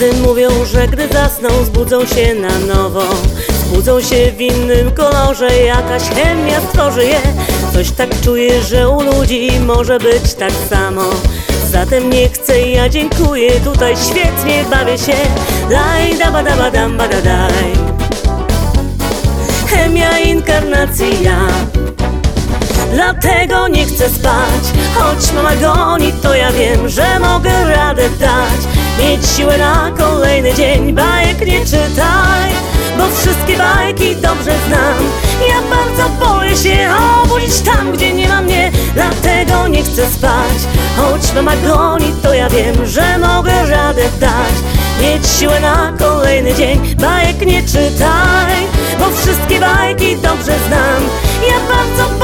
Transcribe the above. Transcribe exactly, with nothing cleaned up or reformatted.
Wszyscy mówią, że gdy zasną, zbudzą się na nowo. Zbudzą się w innym kolorze, jakaś chemia stworzy je. Coś tak czuję, że u ludzi może być tak samo. Zatem nie chcę, ja dziękuję, tutaj świetnie bawię się. Daj, da ba da ba dam ba da daj. Chemia inkarnacji ja. Dlatego nie chcę spać, choć mama goni, to ja wiem, że mogę radę dać. Mieć siłę na kolejny dzień, bajek nie czytaj, bo wszystkie bajki dobrze znam. Ja bardzo boję się obudzić tam, gdzie nie ma mnie. Dlatego nie chcę spać, choć mama goni, to ja wiem, że mogę radę dać. Mieć siłę na kolejny dzień, bajek nie czytaj, bo wszystkie bajki dobrze znam. Ja bardzo